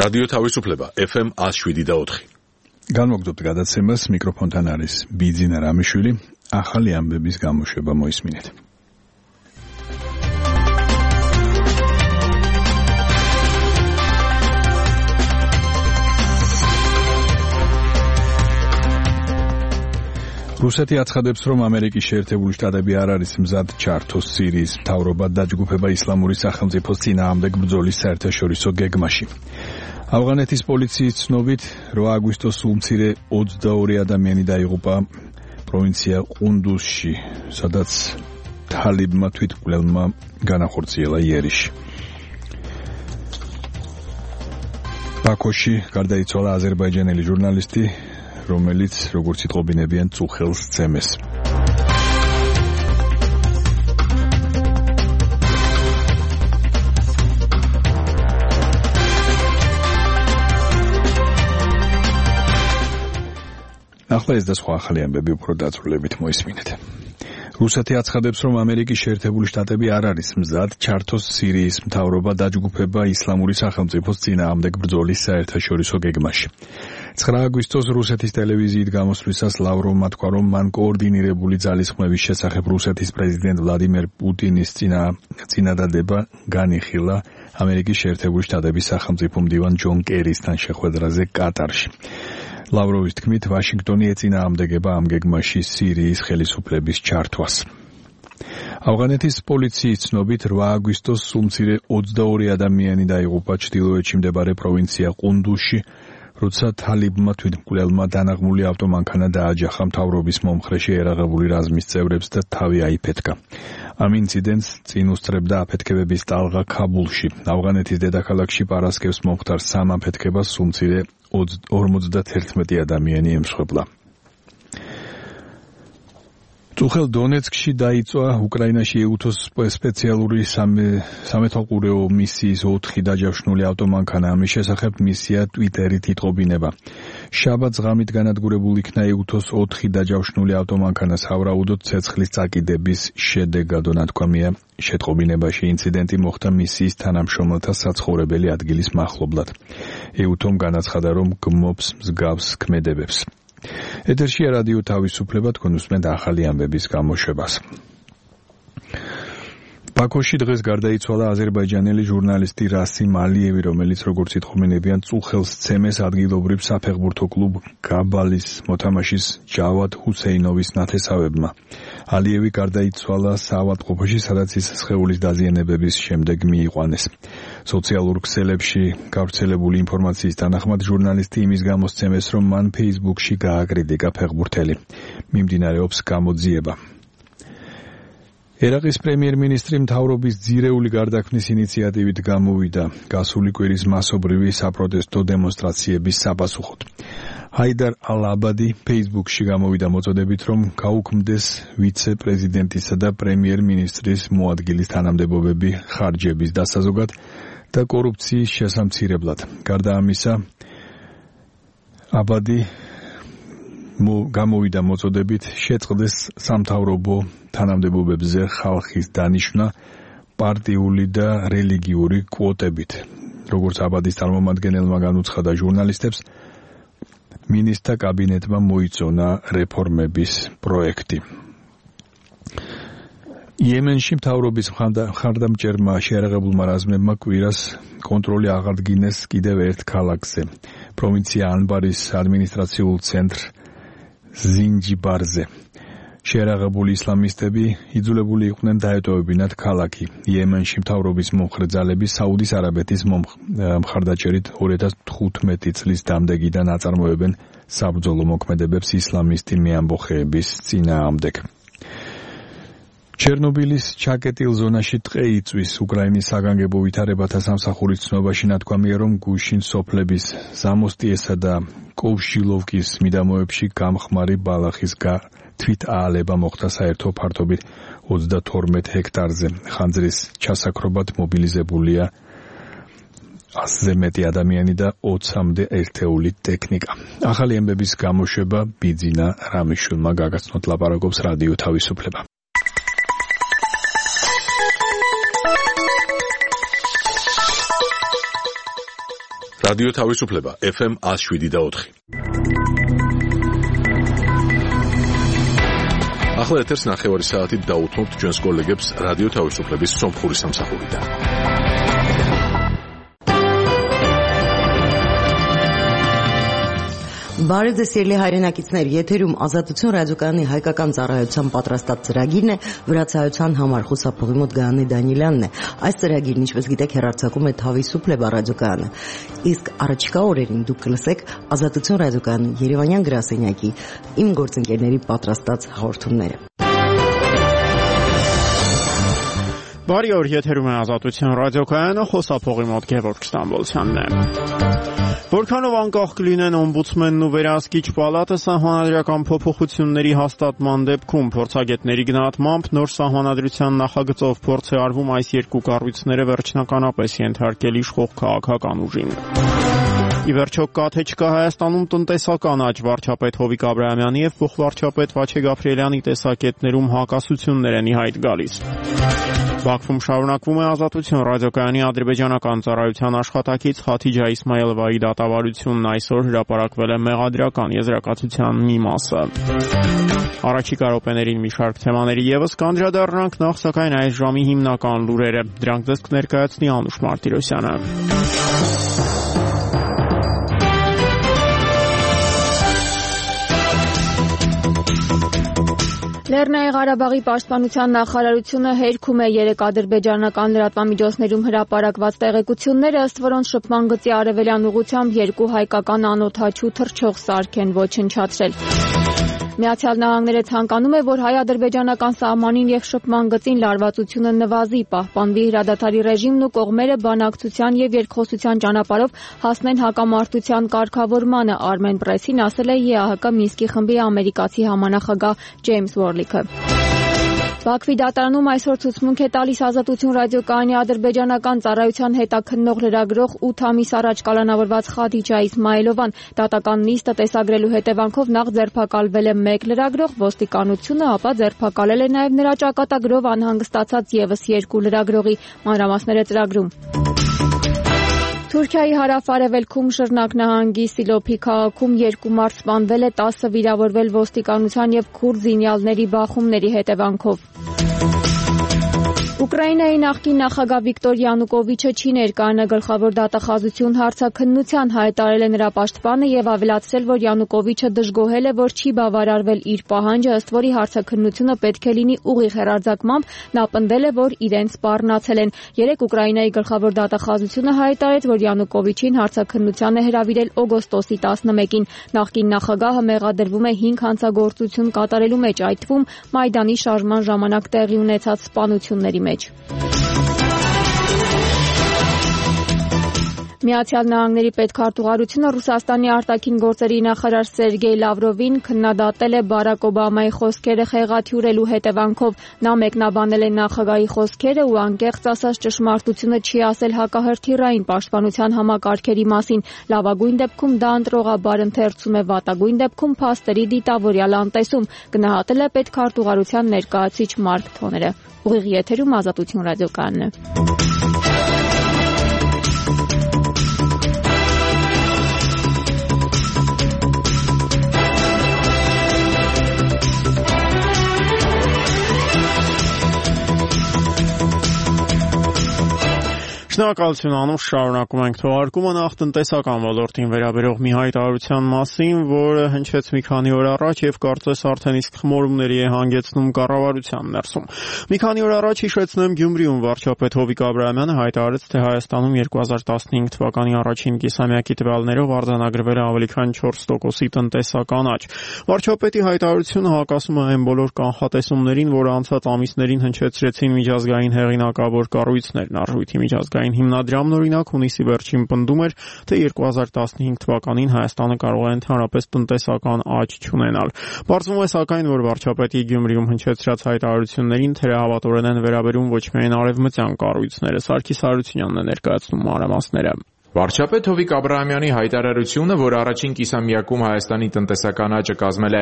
რადიო თავისუფლება FM 107.4. განმოგდობთ გადაცემას, მიკროფონთან არის ბიძინა რამიშვილი. ახალი ამბების გამოშვება მოისმინეთ. რუსეთი აცხადებს, რომ ამერიკის შეერთებული შტატები არ არის მზად ჩართოს სირიის მთავრობა დაჯგუფება ისლამური სახელმწიფოს წინააღმდეგ ბრძოლის საერთაშორისო გეგმაში. ავღანეთის პოლიციის ცნობით 8 აგვისტოს სულ მცირე 22 ადამიანი დაიღუპა პროვინცია ყუნდუსში, სადაც თალიბმა თვითმკვლელმა განახორციელა იერიში. ბაქოში გარდაიცვალა აზერბაიჯანელი ჟურნალისტი, რომელიც, როგორც იტყობინებიან, წუხელს სცემეს. ახლა ეს და სხვა ახალი ამბები უფრო დაწვრილებით მოისმინეთ. რუსეთი აცხადებს, რომ ამერიკის შეერთებული შტატები არ არის მზად ჩართოს სირიის მთავრობა დაჯგუფება ისლამური სახელმწიფოს წინააღმდეგ ბრძოლის საერთაშორისო გეგმაში. 9 აგვისტოს რუსეთის ტელევიზიით გამოსვლისას ლავროვმა თქვა, რომ მან კოორდინირებული ძალისხმევის შესახებ რუსეთის პრეზიდენტ ვლადიმერ პუტინის წინადადება განიხილა ამერიკის შეერთებული შტატების სახელმწიფო მდივან ჯონ კერისთან შეხვედრაზე კატარში. ლავროვის თქმით, ვაშინგტონი ეწინააღმდეგება ამ გეგმაში სირიის ხელისუფლების ჩართვას. ავღანეთის პოლიციის ცნობით 8 აგვისტოს სულ მცირე 22 ადამიანი დაიღუპა ჩრდილოეთში მდებარე პროვინცია ყუნდუსში, როცა თალიბმა თვითმკვლელმა დანაღმული ავტომანქანა დააჯახა მთავრობის მომხრე შეერაღებული რაზმის წევრებს და თავი აიფეთქა. ამ ინციდენტს წინ უსწრებდა აფეთქებების ტალღა ქაბულში. ავღანეთის დედაქალაქში პარასკევს მომხდარ სამ აფეთქებას სულ მცირე 51 ადამიანი ემსხვერპლა. წუხელ დონეცკში დაიწვა უკრაინაში ეუთოს სპეციალური სამეთვალყურეო მისიის 4 დაჯავშნული ავტომანქანა. ამის შესახებ მისია ტვიტერით იტყობინება. შაბათს ღამით განადგურებულ იქნა ეუთოს 4 დაჯავშნული ავტომანქანა სავარაუდოდ ცეცხლის წაკიდების შედეგად, ნათქვამია შეტყობინებაში. ინციდენტი მოხდა მისიის თანამშრომელთა საცხოვრებელი ადგილის მახლობლად. ეუთომ განაცხადა, რომ გმობს მსგავს ქმედებებს. ეთერშია რადიო თავისუფლება, თქვენ უსმენთ ახალი ამბების გამოშვებას. ბაქოში დღეს გარდაიცვალა აზერბაიჯანელი ჟურნალისტი რასიმ ალიევი, რომელიც, როგორც იტყობინებიან, წუხელს სცემეს ადგილობრივ საფეხბურთო კლუბ გაბალის მოთამაშის ჯავად ჰუსეინოვის ნათესავებმა. ალიევი გარდაიცვალა საავადმყოფოში, სადაც ის სხეულის დაზიანებების შემდეგ მიიყვანეს. სოციალურ ქსელებში გავრცელებული ინფორმაციის თანახმად ჟურნალისტი იმის გამოსცემეს, რომ მან Facebook-ში გააკრიტიკა ფეხბურთელი. მიმდინარეობს გამოძიება. ერაყის პრემიერ-მინისტრი მთავრობის ძირეული გარდაქმნის ინიციატივით გამოვიდა გასული კვირის მასობრივი საპროტესტო დემონსტრაციების საპასუხოდ. ჰაიდარ ალ-აბადი Facebook-ში გამოვიდა მოწოდებით, რომ გაუქმდეს ვიცე-პრეზიდენტისა და პრემიერ-მინისტრის მოადგილის თანამდებობები ხარჯების დასაზოგად და კორუფციის შესამცირებლად. გარდა ამისა, აბადი გამოვიდა მოწოდებით შეწყდეს სამთავრობო თანამდებობებზე ხალხის დანიშვნა პარტიული და რელიგიური კვოტებით. როგორც აბადის წარმომადგენელმა განუცხადა ჟურნალისტებს, მინისტრთა კაბინეტმა მოიწონა რეფორმების პროექტი. იემენში მთავრობის მხარდამჭერმა შეერაღებულმა რაზმებმა კვირას კონტროლი აღადგინეს კიდევ ერთ ქალაქზე, პროვინცია ანბარის ადმინისტრაციულ ცენტრ ზინჯიბარზე. შეერაღებული ისლამისტები იძულებული იყვნენ დაეტოვებინათ ქალაქი. იემენში მთავრობის მომხრე ძალები საუდის არაბეთის მხარდაჭერით 2015 წლის დამდეგიდან აწარმოებენ საბრძოლო მოქმედებებს ისლამისტი მეამბოხეების წინააღმდეგ. ჩერნობილის ჩაკეტილ ზონაში ტყე იწვის. უკრაინის საგანგებო ვითარებათა სამსახურის ცნობაში ნათქვამია, რომ გუშინ სოფლების ზამოსტიესა და კოვშილოვკის მიდამოებში გამხმარი ბალახის თვით აალება მოხდა საერთო ფართობით 32 ჰექტარზე. ხანძრის ჩასაქრობად მობილიზებულია 100-ზე მეტი ადამიანი და 20-მდე ერთეული ტექნიკა. ახალი ამბების გამოშვება ბიძინა რამიშვილმა გაგაცნოთ, ლაპარაკობს რადიო თავისუფლება. რადიო თავისუფლება FM 107.4. ახლა ეთერს ნახევარი საათით დაუთმობთ ჩვენს კოლეგებს რადიო თავისუფლების სომხური სამსახურიდან. Բարև ձեզ սիրելի հայրենակիցներ, եթերում Ազատություն ռադիոկայանի հայկական ծառայության պատրաստած ծրագիրն է, վրացայության համար խուսափողի մոտ Գայանե Դանիելյանն է։ Այս ծրագիրն, ինչպես գիտեք, հեռարձակում է Თავისუფლება ռադիոկայանը։ Իսկ առաջիկա օրերին դուք կլսեք Ազատություն ռադիոկայանի Երևանյան գրասենյակի իմ գործընկերների պատրաստած հաղորդումները։ Բարի օր, եթերում է Ազատություն ռադիոկայանը, խոսափողի մոտ Գևորգ Ստամբոլցյանն է։ Որքանով անկախ կլինեն օմբուդսմենն ու վերահսկիչ պալատը սահմանադրական փոփոխությունների հաստատման դեպքում փորձագետների գնահատմամբ նոր սահմանադրության նախագծով փորձ է արվում այս երկու կառույցները վերջնականապես ենթարկել իշխող քաղաքական ուժին։ Ի վերջո կա թե չկա Հայաստանում տնտեսական աճ վարչապետ Հովիկ Աբրահամյանի եւ փոխվարչապետ Վաչե Գաբրիելյանի տեսակետներում հակասություններ են ի հայտ գալիս։ Բաքվում շարունակվում է Ազատություն ռադիոկայանի ադրբեջանական ծառայության աշխատակից Խաթիջա Իսմայելովայի դատավարությունն այսօր հրապարակվել է մեղադրական եզրակացության մի մասը։ Առաջիկա րոպեներին մի շարք թեմաների եւս կանդրադառնանք, նախ սակայն այս ժամի հիմնական լուրերը։ Դրանք ձեզ կներկայացնի Անուշ Մարտիրոսյանը։ Լեռնային Ղարաբաղի պաշտպանության նախարարությունը հերքում է 3 ադրբեջանական լրատվամիջոցներում հրապարակված տեղեկությունները, ըստ որոնց շփման գծի արևելյան ուղղությամբ 2 հայկական անօդաչու թռչող սարք են ոչնչացրել։ Միացյալ Նահանգները ցանկանում է, որ հայ-ադրբեջանական սահմանին եւ շփման գծին լարվածությունը նվազի, պահպանվի հրադադարի ռեժիմն ու կողմերը բանակցության եւ երկխոսության ճանապարհով հասնեն հակամարտության կարգավորմանը, Armen Press-ին ասել է ԵԱՀԿ Մինսկի խմբի ամերիկացի համանախագահ Ջեյմս Որլիքը։ Բաքվի դատարանում այսօր ցուցմունք է տալիս Ազատություն ռադիոկայանի ադրբեջանական ծառայության հետաքննող լրագրող 8 ամիս առաջ կալանավորված Խաթիջա Իսմայելովան։ Դատական նիստը տեսագրելու հետևանքով նախ ձերբակալվել է 1 լրագրող, ոստիկանությունը ապա ձերբակալել է նաև նրա ճակատագրով անհանգստացած եւս 2 լրագրողի, մանրամասները ծրագրում։ Թուրքիայի հարավ-արևելքում Շռնակ նահանգի Սիլոփի քաղաքում 2 մարդ սպանվել է, 10 վիրավորվել ոստիկանության եւ քուրդ զինյալների բախումների հետևանքով։ Ուկրաինայի նախկին նախագահ Վիկտոր Յանուկովիչը չի ներկայանա գլխավոր դատախազություն հարցաքննության, հայտարարել է նրա պաշտպանը եւ ավելացրել, որ Յանուկովիչը դժգոհել է, որ չի բավարարվել իր պահանջը, ըստ որի հարցաքննությունը պետք է լինի ուղիղ հեռարձակմամբ, նա պնդել է, որ իրեն սպառնացել են։ 3 Ուկրաինայի գլխավոր դատախազությունը հայտարարեց, որ Յանուկովիչին հարցաքննության է հրավիրել օգոստոսի 11-ին։ Նախկին նախագահը մեղադրվում է 5 հանցագործություն կատարելու մեջ, այդ թվում Մայդանի շարժման ժամանակ տեղի ունեցած սպանությունների մեջ։ Միացյալ Նահանգների պետքարտուղարությունը Ռուսաստանի արտաքին գործերի նախարար Սերգեյ Լավրովին քննադատել է Բարակ Օբամայի խոսքերը խեղաթյուրելու հետևանքով։ Նա մեկնաբանել է նախագահի խոսքերը ու անկեղծ ասած ճշմարտությունը չի ասել հակահրթիռային պաշտպանության համակարգերի մասին։ Լավագույն դեպքում դա ընտրողաբար ընթերցում է, վատագույն դեպքում փաստերի դիտավորյալ անտեսում, գնահատել է պետքարտուղարության ներկայացուցիչ Մարկ Թոները։ Ուղիղ եթերում Ազատություն ռադիոկայանն է։ Շնորհակալություն Անուշ, շարունակում ենք թողարկումը նախ տնտեսական ոլորտին վերաբերող մի հայտարարության մասին, որը հնչեց մի քանի օր առաջ եւ կարծես արդեն իսկ խմորումների է հանգեցնում կառավարության ներսում։ Մի քանի օր առաջ հիշեցնեմ Գյումրիում վարչապետ Հովիկ Աբրահամյանը հայտարարեց, թե Հայաստանում 2015 թվականի առաջին կիսամյակի տվյալներով արձանագրվել է ավելի քան 4%-ի տնտեսական աճ։ Վարչապետի հայտարարությունը հակասում է այն բոլոր կանխատեսումներին, որ անցած ամիսներին հնչեցրեցին միջազգային հեղինակավոր կառույցներն, Արժույթի միջազգային հիմնադրամն օրինակ հունիսի վերջին պնդում էր, թե 2015 թվականին Հայաստանը կարող է ընդհանրապես տնտեսական աճ չունենալ։ Պարզվում է սակայն, որ վարչապետի Գյումրիում հնչեցրած հայտարարություններին թերահավատորեն են վերաբերում ոչ միայն արևմտյան կառույցները, Սարգիս Հարությունյանն է ներկայացնում մանրամասները։ Վարչապետ Հովիկ Աբրահամյանի հայտարարությունը, որ առաջին կիսամյակում Հայաստանի տնտեսական աճը կազմել է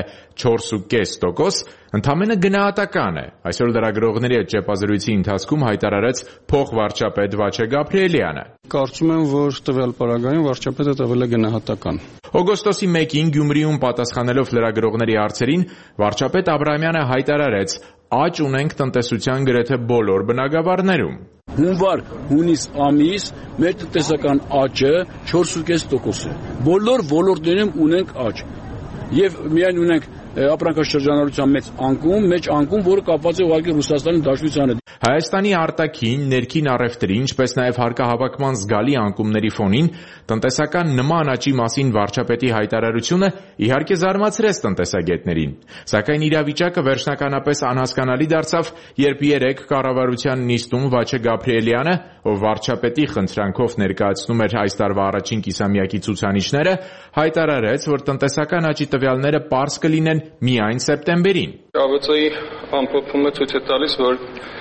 4.5%, ընդամենը գնահատական է, այսօր լրագրողների հետ ճեպազրույցի ընթացքում հայտարարեց փոխվարչապետ Վաչե Գաբրիելյանը։ Կարծում եմ, որ տվյալ պարագայում վարչապետը տվել է գնահատական։ Օգոստոսի 1-ին Գյումրիում պատասխանելով լրագրողների հարցերին, վարչապետ Աբրահամյանը հայտարարեց. «Աճ ունենք տնտեսության գրեթե բոլոր բնագավառներում»։ Հունվար-հունիս ամիս մեր տնտեսական աճը 4.5% է։ Բոլոր ոլորտներում ունենք աճ։ Եվ միայն ունենք ապրանքաշրջանառության մեծ անկում, որը կապված է ուղղակի Ռուսաստանի Դաշնությանը։ Հայաստանի արտաքին, ներքին առևտրի, ինչպես նաև հարկահավաքման զգալի անկումների ֆոնին տնտեսական նման աճի մասին վարչապետի հայտարարությունը իհարկե զարմացրեց տնտեսագետներին։ Սակայն իրավիճակը վերջնականապես անհասկանալի դարձավ, երբ երեկ կառավարության նիստում Վաչե Գաբրիելյանը, ով վարչապետի խնդրանքով ներկայացնում էր այս տարվա առաջին կիսամյակի ցուցանիշները, հայտարարեց, որ տնտեսական աճի տվյալները պարզ կլինեն միայն սեպտեմբերին։ ԱՎԾ-ի ամփոփումը ցույց է տալիս, որ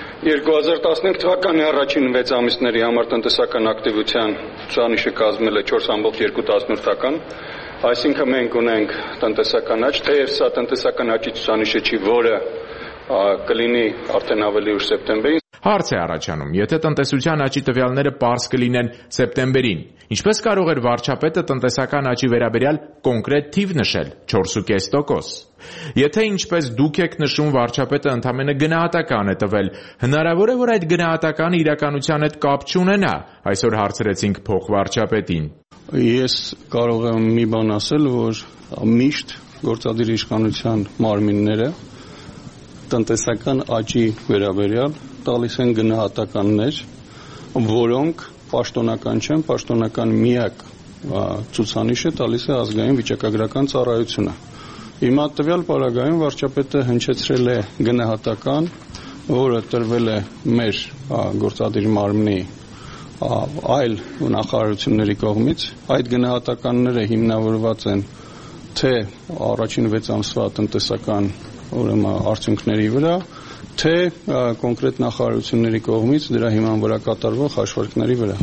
2015 թվականի առաջին 6 ամիսների համար տնտեսական ակտիվության ցուցանիշը կազմել է 4.2%, այսինքն մենք ունենք տնտեսական աճ, թեև սա տնտեսական աճի ցուցանիշը չի, որը կլինի արդեն ավելի ուշ սեպտեմբերին։ Հարց է առաջանում, եթե տնտեսության աճի տվյալները պարզ կլինեն սեպտեմբերին, ինչպես կարող էր վարչապետը տնտեսական աճի վերաբերյալ կոնկրետ թիվ նշել՝ 4.5%։ Եթե ինչպես դուք եք նշում վարչապետը ընդամենը գնահատական է տվել, հնարավոր է, որ այդ գնահատականը իրականության հետ կապ չունենա, այսօր հարցրեցինք փոխվարչապետին։ Ես կարող եմ մի բան ասել, որ միշտ գործադիր իշխանության մարմինները տնտեսական աճի վերաբերյալ տալիս են գնահատականներ, որոնք պաշտոնական չեն, պաշտոնական միակ ցուցանիշը տալիս է ազգային վիճակագրական ծառայությունը։ Հիմա տվյալ պարագայում վարչապետը հնչեցրել է գնահատական, որը տրվել է մեր գործադիր մարմնի այլ նախարարությունների կողմից։ Այդ գնահատականները հիմնավորված են թե առաջին 6 ամսվա տնտեսական արդյունքների վրա, թե կոնկրետ նախարարությունների կողմից դրա հիման վրա կատարվող հաշվարկների վրա։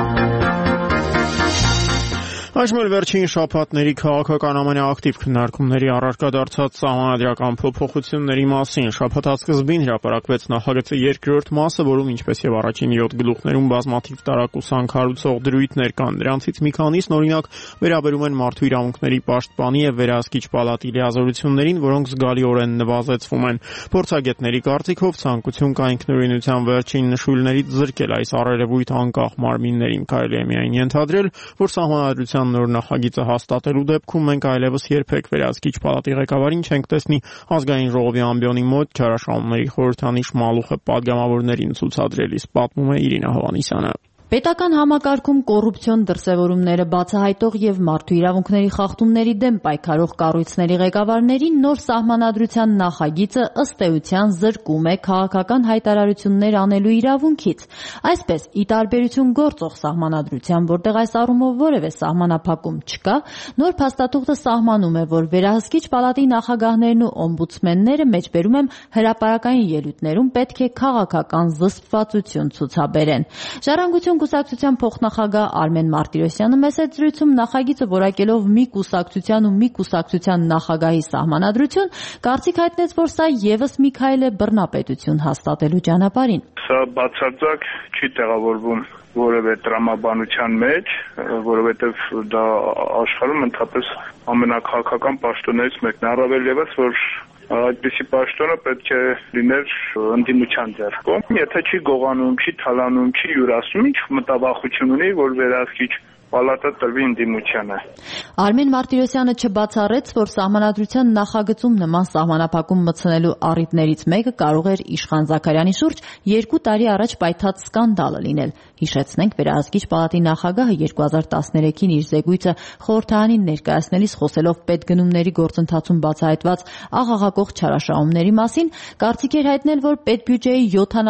Այժմ վերջին շաբաթների քաղաքական ամենաակտիվ քննարկումների առարկա դարձած սահմանադրական փոփոխությունների մասին շաբաթասկզբին հրապարակվեց նախագծի երկրորդ մասը, որում ինչպես եւ առաջին 7 գլուխներում բազմաթիվ տարակուսանք հարուցող դրույթներ կան։ Դրանցից մի քանիսն օրինակ վերաբերում են մարդու իրավունքների պաշտպանի եւ վերահսկիչ պալատի լիազորություններին, որոնք զգալիորեն նվազեցվում են։ Փորձագետների կարծիքով ցանկություն կա ինքնուրույնության վերջին նշույլներից զրկել այս առերևույթ անկախ մարմիններին։ Կարելի է միայն ենթադրել, որ սահմանադրության նոր նախագիծը հաստատելու դեպքում մենք այլևս երբեք վերահսկիչ պալատի ղեկավարին չենք տեսնի ազգային ժողովի ամբիոնի մոտ չարաշահումների խորհրդանիշ մալուխը պատգամավորներին ցուցադրելիս, պատմում է Իրինա Հովհաննիսյանը։ Պետական համակարգում կոռուպցիոն դրսևորումները բացահայտող եւ մարդու իրավունքների խախտումների դեմ պայքարող կառույցների ղեկավարներին նոր սահմանադրության նախագիծը ըստ էության զրկում է քաղաքական հայտարարություններ անելու իրավունքից։ Այսպես, ի տարբերություն գործող սահմանադրության, որտեղ այս առումով որևէ սահմանափակում չկա, նոր փաստաթուղթը սահմանում է, որ վերահսկիչ պալատի նախագահներն ու օմբուդսմենները, մեջբերում եմ հրապարակային ելույթներում, պետք է քաղաքական զսպվածություն ցուցաբերեն։ Ժառանգություն կուսակցության փոխնախագահ Արմեն Մարտիրոսյանը մեծ զրույցում նախագիծը որակելով մի կուսակցության ու մի կուսակցության նախագահի սահմանադրություն, կարծիք հայտնեց, որ սա եւս մի քայլ է բռնապետություն հաստատելու ճանապարհին։ Սա բացարձակ չի տեղավորվում որևէ տրամաբանության մեջ, որովհետև դա աշխարհում ընդհանրապես ամենակաղաքական պաշտոններից մեկն է, առավել ևս որ այդպիսի պաշտոնը պետք է լիներ ընդդիմության ձեռքում։ Եթե չի գողանում, չի թալանում, չի յուրացնում, ինչ մտավախություն ունի, որ վերահսկիչ պալատը տրվի ընդդիմությանը։ Արմեն Մարտիրոսյանը չբացառեց, որ սահմանադրության նախագծում նման սահմանափակում մտցնելու առիթներից մեկը կարող էր Իշխան Զաքարյանի շուրջ 2 տարի առաջ պայթած սկանդալը լինել։ Հիշեցնենք, վերահսկիչ պալատի նախագահը 2013-ին իր զեկույցը խորհրդարանին ներկայացնելիս խոսելով պետգնումների գործընթացում բացահայտված աղաղակող չարաշահումների մասին, կարծիք էր հայտնել, որ պետբյուջեի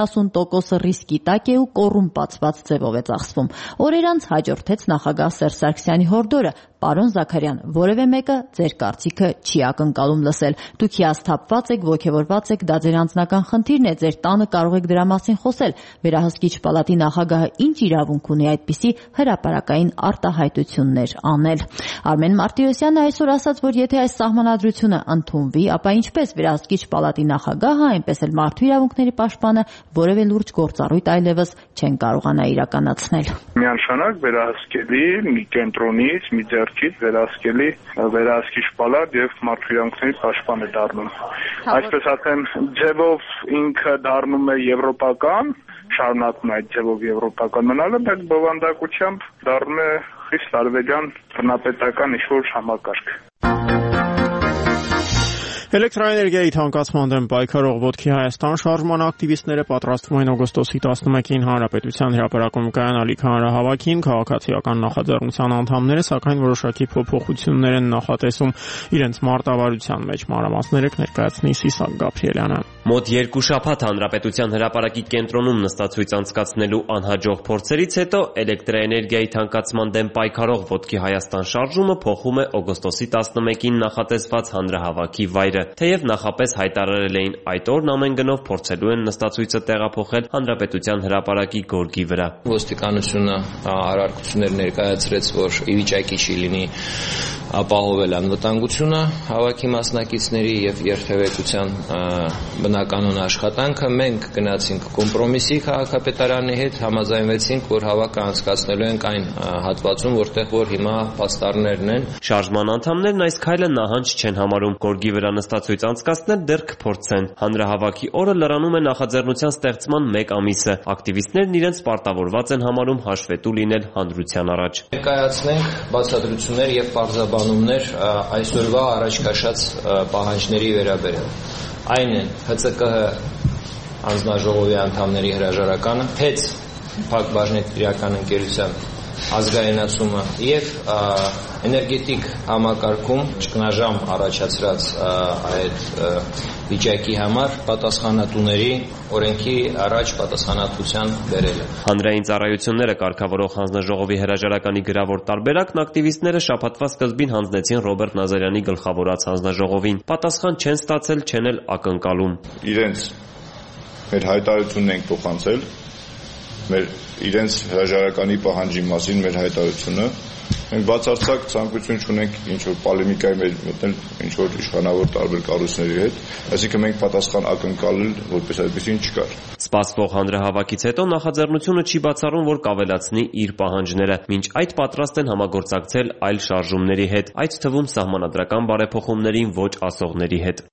70% ռիսկի տակ է ու կոռումպացված ձևով է ծախսվում։ Օրեր անց հաջորդեց նախագահ Սերժ Սարգսյանի հորդորը Պարոն Զաքարյան, որևէ մեկը ձեր կարծիքը չի ակնկալում լսել։ Դուք հիասթափված եք, ոգևորված եք, դա ձեր անձնական խնդիրն է, ձեր տանը կարող եք դրա մասին խոսել։ Վերահսկիչ պալատի նախագահը ինչ իրավունք ունի այդպիսի հրապարակային արտահայտություններ անել։ Արմեն Մարտիրոսյանը այսօր ասաց, որ եթե այս սահմանադրությունը ընդունվի, ապա ինչպես վերահսկիչ պալատի նախագահը, այնպես էլ մարդու իրավունքների պաշտպանը որևէ լուրջ գործառույթ այլևս չեն կարողանա իրականացնել։ Միանշանակ վերահսկելի մի կենտրոնից, մի ձեռքից վերահսկելի վերահսկիչ պալատ եւ մարդու իրավունքների պաշտպան է դառնում։ Այսպես ասեմ, ձևով ինքը դառնում է եվրոպական, շարունակում է այդ ձևով եվրոպական մնալը, բայց բովանդակությամբ դառնում է խիստ արևելյան բնապետական ինչ-որ համակարգ։ Էլեկտրաէներգիայի թանկացման դեմ պայքարող Ոտքի Հայաստան շարժման ակտիվիստները պատրաստվում են օգոստոսի 11-ին Հանրապետության հրապարակում կայանալիք հանրահավաքին, քաղաքացիական նախաձեռնության անդամները, սակայն որոշակի փոփոխություններ են նախատեսում իրենց մարտավարության մեջ։ Մանրամասները կներկայացնի Սիսակ Գաբրիելյանը։ Մոտ 2 շաբաթ Հանրապետության հրապարակի կենտրոնում նստածույց անցկացնելու անհաջող փորձերից հետո էլեկտրաէներգիայի թանկացման դեմ պայքարող Ոտքի Հայաստան շարժումը փոխում է օգոստոսի 11-ին նախատեսված հանրահավաքի վայրը։ Թեև նախապես հայտարարել էին այդ օրն ամեն գնով փորձելու են նստածույցը տեղափոխել Հանրապետության հրապարակի գորգի վրա։ Ոստիկանությունը առարկություններ ներկայացրեց, որ ի վիճակի չի լինի ապահովել անվտանգությունը հավաքի մասնակիցների եւ երթևեկության բնականոն աշխատանքը։ Մենք գնացինք կոմպրոմիսի քաղաքապետարանի հետ, համաձայնվեցինք, որ հավաքը անցկացնելու ենք այն հատվածում, որտեղ որ հիմա փաստառներն են։ Շարժման անդամներն այս քայլը նահանջ չեն համարում, գորգի վրա նստածույց անցկացնել դեռ կփորձեն։ Հանրահավաքի օրը լրանում է նախաձեռնության ստեղծման 1 ամիսը։ Ակտիվիստներն իրենց պարտավորված են համարում հաշվետու լինել հանրության առաջ։ Ներկայացնենք բացատրություններ եւ պարզաբանումներ այսօրվա առաջ քաշած պահանջների վերաբերյալ։ Այն են ՀՑԿՀ անձնաժողովի անդամների հրաժարականը, ՀԵՑ Փակ բաժնետիրական ընկերության ազգայնացումը եւ էներգետիկ համակարգում ճգնաժամ առաջացրած այդ վիճակի համար պատասխանատուների օրենքի առաջ պատասխանատվության բերելը։ Հանրային ծառայությունները կարգավորող հանձնաժողովի հրաժարականի գրավոր տարբերակն ակտիվիստները շաբաթվա սկզբին հանձնեցին Ռոբերտ Նազարյանի գլխավորած հանձնաժողովին։ Պատասխան չեն ստացել, չեն էլ ակնկալում։ Իրենց մեր հայտարարությունն ենք փոխանցել, իրենց հրաժարականի պահանջի մասին մեր հայտարարությունը։ Մենք բացարձակ ցանկություն չունենք ինչ-որ պոլեմիկայի մեջ մտնել ինչ-որ իշխանավոր տարբեր կառույցների հետ, այսինքն մենք պատասխան ակնկալել որպես այդպեսին չկար։ Սպասվող հանրահավաքից հետո նախաձեռնությունը չի բացառում, որ կավելացնի իր պահանջները, մինչ այդ պատրաստ են համագործակցել այլ շարժումների հետ, այդ թվում սահմանադրական բարեփոխումներին ոչ ասողների հետ։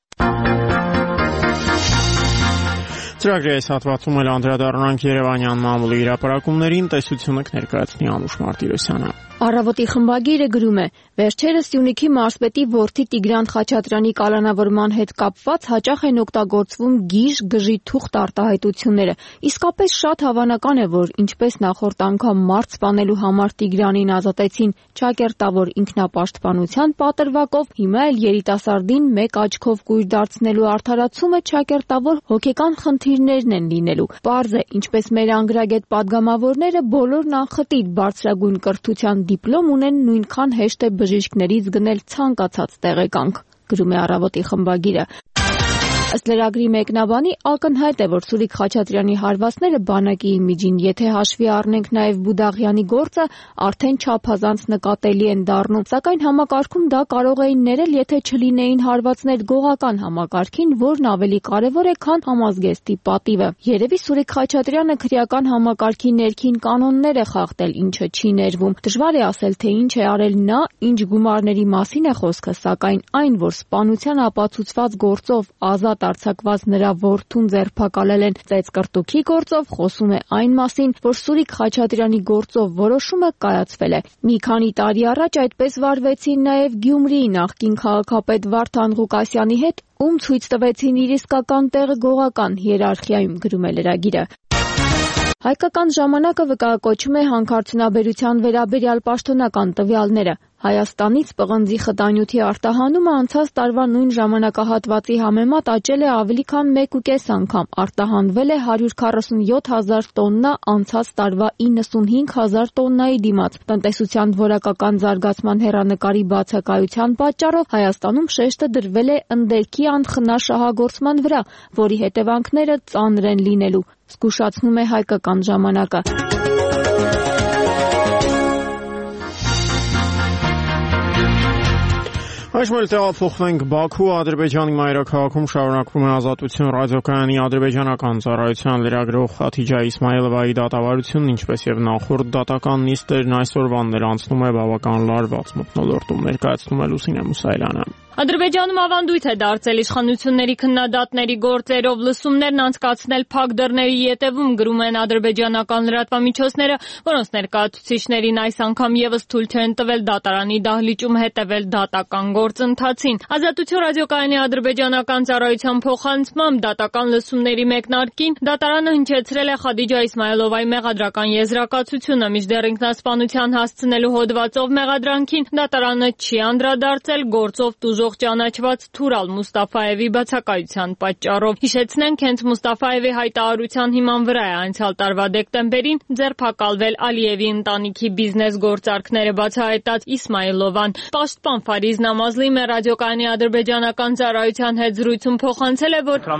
Ծրագրի այս հատվածում էլ անդրադառնանք Երևանյան մամուլի հրապարակումներին, տեսությունը կներկայացնի Անուշ Մարտիրոսյանը։ Առավոտի խմբագիրը գրում է. Վերջերս Սյունիքի մարզպետի որդի Տիգրան Խաչատրյանի կալանավորման հետ կապված հաճախ են օգտագործվում գիժ գժի թուղթ արտահայտությունները։ Իսկապես շատ հավանական է, որ ինչպես նախորդ անգամ մարդ սպանելու համար Տիգրանին ազատեցին ճակերտավոր ինքնապաշտպանության պատրվակով, հիմա էլ երիտասարդին մեկ աչքով կույր դարձնելու արդարացումը ճակերտավոր հոգեկան խնդիրներն են լինելու։ Պարզ է, ինչպես մեր անգրագետ падգամավորները բոլորն անխտիր բարձրագույն կրթության դիպլոմ ունեն, նույնքան հեշտ է բժիշկներից գնել ցանկացած տեղեկանք, գրում է Առավոտի խմբագիրը։ Ըստ լրագրի մեկնաբանի ակնհայտ է, որ Սուրիկ Խաչատրյանի հարվածները բանակի իմիջին, եթե հաշվի առնենք նաև Բուդաղյանի գործը, արդեն չափազանց նկատելի են դառնում, սակայն համակարգում դա կարող էին ներել, եթե չլինեին հարվածներ գողական համակարգին, որն ավելի կարևոր է, քան համազգեստի պատիվը։ Երևի Սուրիկ Խաչատրյանը քրեական համակարգի ներքին կանոններ է խախտել, ինչը չի ներվում։ Դժվար է ասել, թե ինչ է արել նա, ինչ գումարների մասին է խոսքը, սակայն այն, որ սպանության ապացուցված գործով ազատ արձակված նրա որդուն ձերբակալել են ծեծկրտուքի գործով, խոսում է այն մասին, որ Սուրիկ Խաչատրյանի գործով որոշումը կայացվել է։ Մի քանի տարի առաջ այդպես վարվեցին նաև Գյումրիի նախկին քաղաքապետ Վարդան Ղուկասյանի հետ, ում ցույց տվեցին իր իսկական տեղը գողական հիերարխիայում, գրում է լրագիրը։ Հայկական ժամանակը վկայակոչում է հանքարդյունաբերության վերաբերյալ պաշտոնական տվյալները։ Հայաստանից պղնձի խտանյութի արտահանումը անցած տարվա նույն ժամանակահատվածի համեմատ աճել է ավելի քան 1.5 անգամ, արտահանվել է 147,000 տոննա անցած տարվա 95,000 տոննայի դիմաց։ Տնտեսության որակական զարգացման հեռանկարի բացակայության պատճառով Հայաստանում շեշտը դրվել է ընդերքի անխնա շահագործման վրա, որի հետևանքները ծանր են լինելու, զգուշացնում է Հայկական ժամանակը։ Այժմ էլ տեղափոխվենք Բաքու, Ադրբեջանի մայրաքաղաքում շարունակվում է Ազատություն ռադիոկայանի ադրբեջանական ծառայության լրագրող Խաթիջա Իսմայելովայի դատավարությունն, ինչպես եւ նախորդ դատական նիստերն այսօրվան ներանցնում է բավական լարված մթնոլորտում, ներկայացնում է Լուսինե Մուսայելյանը։ Ադրբեջանում ավանդույթ է դարձել իշխանությունների քննադատների գործերով լսումներն անցկացնել փակ դռների ետևում, գրում են ադրբեջանական լրատվամիջոցները, որոնց ներկայացուցիչներին այս անգամ եւս թույլ չեն տվել դատարանի դահլիճում հետևել դատական գործընթացին։ Ազատություն ռադիոկայանի ադրբեջանական ծառայության փոխանցմամբ դատական լսումների մեկնարկին դատարանը հնչեցրել է Խադիջա Իսմայելովայի մեղադրական եզրակացությունը, մինչդեռ ինքնասպանության հասցնելու հոդվածով մեղադրանքին դատարանը չի անդրադարձել գործով տուժող ճանաչված Թուրալ Մուստաֆայևի բացակայության պատճառով։ Հիշեցնենք, հենց Մուստաֆայևի հայտարարության հիման վրա է անցյալ տարվա դեկտեմբերին ձերբակալվել Ալիևի ընտանիքի բիզնես գործարքները բացահայտած Իսմայելովան։ Պաշտպան Ֆարիզ Նամազլիմը ռադիոկայանի ադրբեջանական ծառայության հետ զրույցում փոխանցել է, որ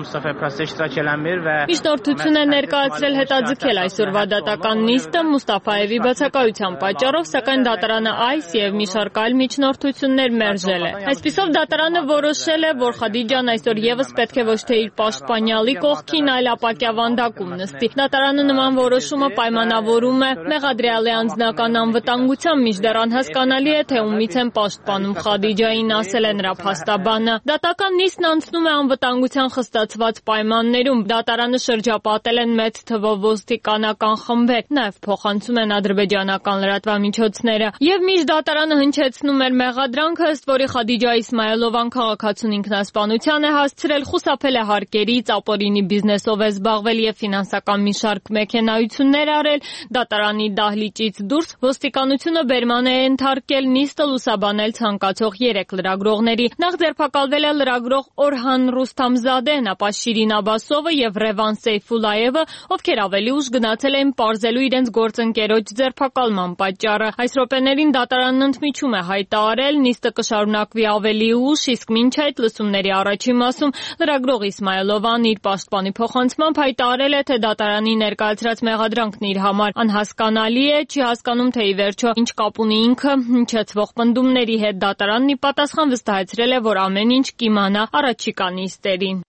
միջնորդություն է ներկայացրել հետաձգել այսօրվա դատական նիստը Մուստաֆայևի բացակայության պատճառով, սակայն դատարանը այս եւ մի շարք այլ միջնորդություններ մերժել է։ Այսպիսով դատարանը որոշել է, որ Խադիջան այսօր եւս պետք է ոչ թե իր պաշտպանյալի կողքին, այլ ապակյա վանդակում նստի։ Դատարանը նման որոշումը պայմանավորում է մեղադրյալի անձնական անվտանգությամբ, մինչդեռ անհասկանալի է, թե ումից են պաշտպանում Խադիջային, ասել է նրա փաստաբանը։ Դատական նիստն անցնում է անվտանգության խստացված պայմաններում։ Դատարանը շրջապատել են մեծ թվով ոստիկանական խմբեր, նաեւ փոխանցում են ադրբեջանական լրատվամիջոցները։ Եվ մինչ դատարանը հնչեցնում էր մեղադրանքը, ըստ որի Խադիջա Իսմայելովան քաղաքացուն ինքնասպանության է հասցրել, խուսափել է հարկերից, ապօրինի բիզնեսով է զբաղվել եւ ֆինանսական մի շարք մեքենայություններ արել, դատարանի դահլիճից դուրս ոստիկանությունը բերման է ենթարկել նիստը լուսաբանել ցանկացող 3 լրագրողների։ Նախ ձերբակալվել է լրագրող Օրհան Ռուստամզադեն, ապա Շիրին Աբասովը եւ Ռևան Սեյֆուլաևը, ովքեր ավելի ուշ գնացել էին պարզելու իրենց գործընկերոջ ձերբակալման պատճառը։ Այս րոպեներին դատարանն ընդմիջում է հայտարարել, նիստը կշարունակվի ավելի ուշ, իսկ մինչ այդ լսումների առաջին մասում լրագրող Իսմայելովան իր պաշտպանի փոխանցմամբ հայտարարել է, թե դատարանի ներկայացրած մեղադրանքն իր համար անհասկանալի է, չի հասկանում, թե ի վերջո ինչ կապ ունի ինքը հնչեցվող պնդումների հետ։ Դատարանն ի պատասխան վստահեցրել է, որ ամեն ինչ կիմանա առաջիկա նիստերին։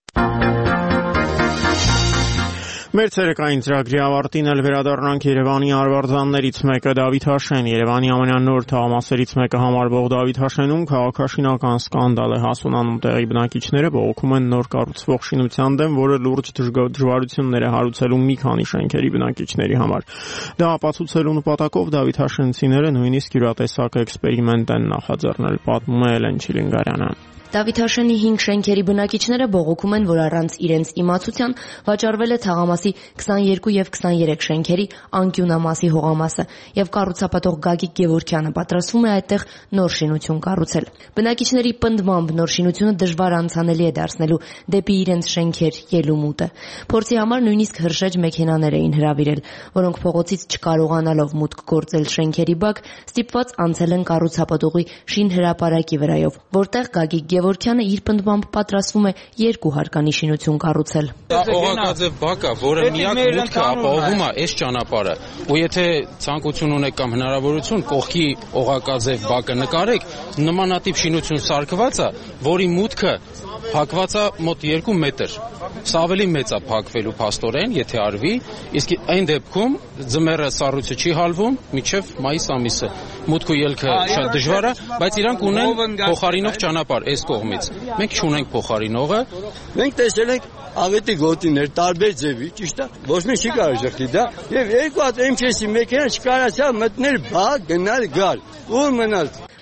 Մեր ցերեկային ծրագրի ավարտին էլ վերադառնանք Երևանի արվարձաններից մեկը Դավիթ Հաշեն։ Երևանի ամենանոր թաղամասերից մեկը համարվող Դավիթ Հաշենում քաղաքաշինական սկանդալ է հասունանում։ Տեղի բնակիչները բողոքում են նոր կառուցվող շինության դեմ, որը լուրջ դժվարություններ է հարուցելու մի քանի շենքերի բնակիչների համար։ Դա ապացուցելու նպատակով Դավիթ Հաշենցիները նույնիսկ յուրատեսակ էքսպերիմենտ են նախաձեռնել, պատմում է Էլեն Չիլինգարյանը։ Դավիթ Հաշենի 5 շենքերի բնակիչները բողոքում են, որ առանց իրենց իմացության վաճառվել է թաղամասի 22 եւ 23 շենքերի անկյունամասի հողամասը եւ կառուցապատող Գագիկ Գևորգյանը պատրաստվում է այդտեղ նոր շինություն կառուցել։ Բնակիչների պնդմամբ նոր շինությունը դժվար անցանելի է դարձնելու դեպի իրենց շենքեր ելումուտը։ Փորձի համար նույնիսկ հրշեջ մեքենաներ էին հրավիրել, որոնք փողոցից չկարողանալով մուտք գործել շենքերի բակ, ստիպված անցել են կառուցապատողի շինհրապարակի վրայով, որտեղ Գագիկ Գևորգյանը իր պնդմամբ պատրաստվում է 2 հարկանի շինություն կառուցել։ Դա օղակաձև բակ է, որը միակ մուտքը ապահովում է այս ճանապարհը։ Ու եթե ցանկություն ունեք կամ հնարավորություն կողքի օղակաձև բակը նկարեք, նմանատիպ շինություն սարքված է, որի մուտքը փակված է մոտ 2 մետր։ Սա ավելի մեծ է փակվելու փաստորեն, եթե արվի, իսկ այն դեպքում ձմեռը սառույցը չի հալվում մինչև մայիս ամիսը։ Մուտք ու ելքը շատ դժվար է, բայց իրանք ունեն փոխարինող ճանապարհ այս կողմից։ Մենք չունենք փոխարինողը։ Մենք տեսել ենք ավետի գոտիներ տարբեր ձևի, ճիշտ է, ոչ մի չի կարող շղթի դա, եւ 2 հատ MЧS-ի մեքենա չկարողացավ մտնել բակ, գնալ, գալ։ Ուր մնալ։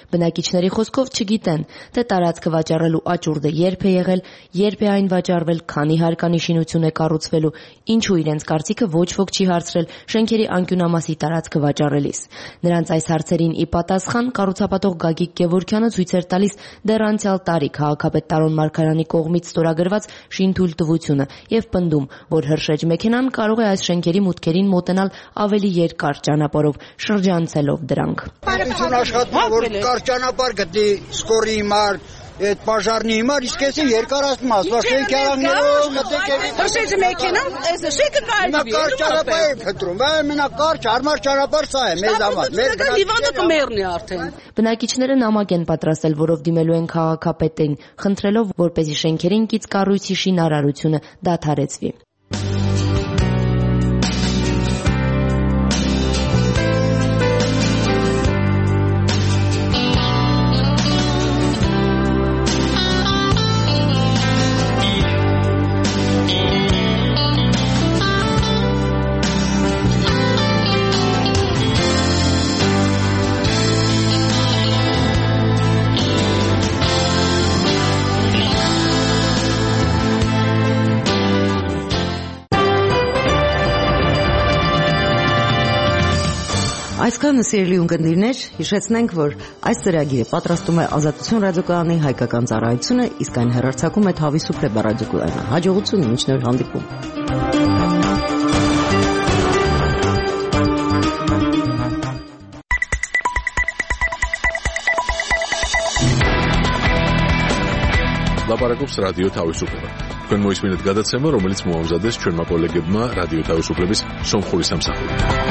Բնակիչների խոսքով չգիտեն, թե տարածքը վաճառելու աճուրդը երբ է եղել, երբ է այն վաճառվել, քանի հարկանի շինություն է կառուցվելու, ինչու իրենց կարծիքը ոչ ոք չի հարցրել շենքերի անկյունամասի տարածքը վաճառելիս։ Նրանց այս հարցերին ի պատասխան կառուցապատող Գագիկ Գևորգյանը ցույց էր տալիս դեռ անցյալ տարի քաղաքապետ Տարոն Մարգարյանի կողմից ստորագրված շինթույլտվությունը եւ պնդում, որ հրշեջ մեքենան կարող է այս շենքերի մուտքերին մոտենալ ավելի երկար ճանապարհով, շրջանցելով դրանք։ Աշխատում որ կար ճանապարհ գտնի սկորի հիմար այդ բաժարնի հիմար իսկ էսի երկարացնում ասվա շենքարաններով մտեք հրշեջը մեքենան այս շենքը կարելի է կար ճանապարհ է փտրում մենակ կար հարմար ճանապարհ սա է մեզ համար մեր հիվանդը կմեռնի արդեն Բնակիչները նամակ են պատրաստել, որով դիմելու են քաղաքապետին, խնդրելով, որպեսզի շենքերին կից կառույցի շինարարությունը դադարեցվի։ Այսքանը սիրելի ունկնդիրներ, հիշեցնենք, որ այս ծրագիրը պատրաստում է Ազատություն ռադիոկայանի հայկական ծառայությունը, իսկ այն հեռարձակում է Թավիսուփրեբա ռադիոկայանը։ Հաջողություն, մինչ նոր հանդիպում։ Լապարակობს ռադիո Թավիսուփրեբա։ Կան մոյսմինդ գադացեմը, რომელიც մոամզադես չորմապոլեգեբմա ռադիո Թավիսուփրեբիս Սոմխուրիս ամսախուրի։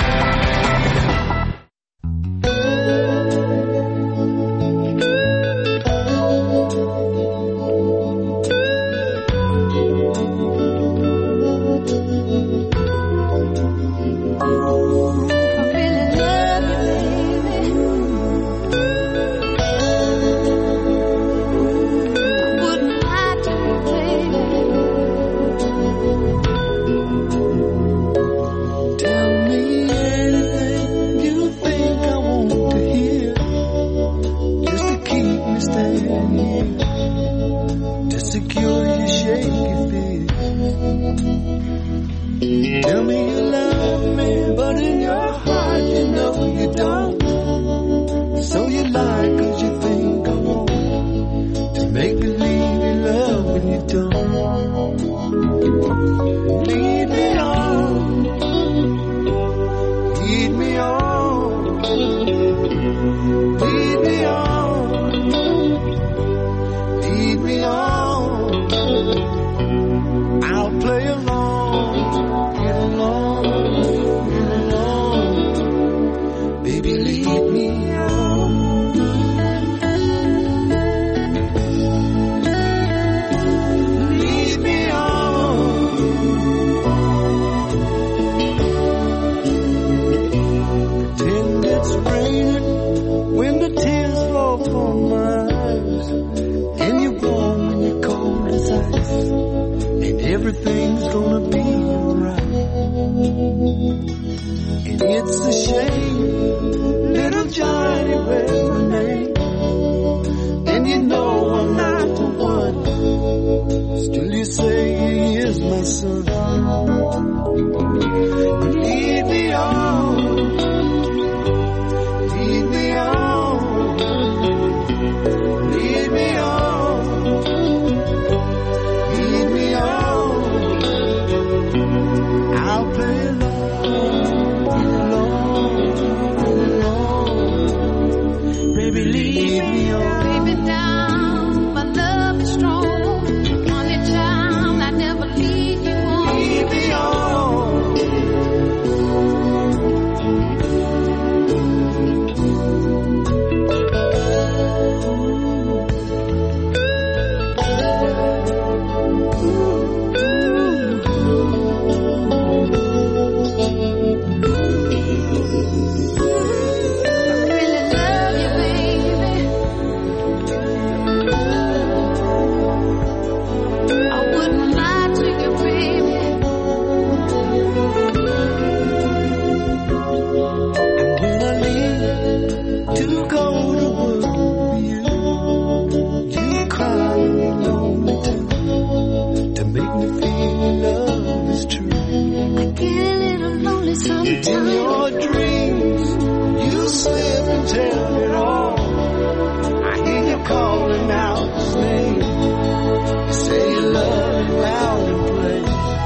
In your dreams, you slip and tell it all. I hear you calling out his name. You say you love him loud and plain.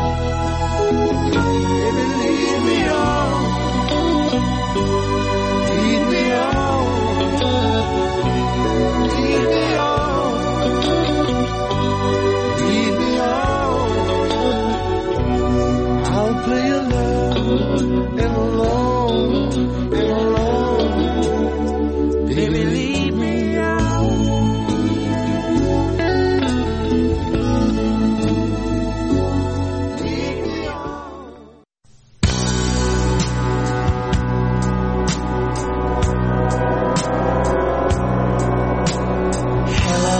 Baby, lead me on. Lead me on. Lead me on. Lead me on. I'll play alone and alone and alone. Baby, lead me out. Lead me on. Hello,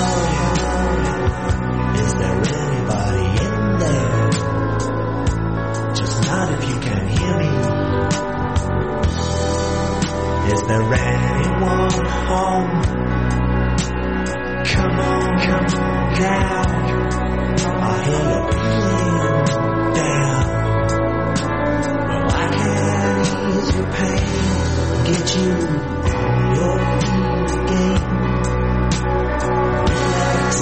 is there anybody in there? Just nod if you can hear me. Is there anyone home? Come on down. I hear you feeling down. Well, I can ease your pain, get you on your feet again. Relax.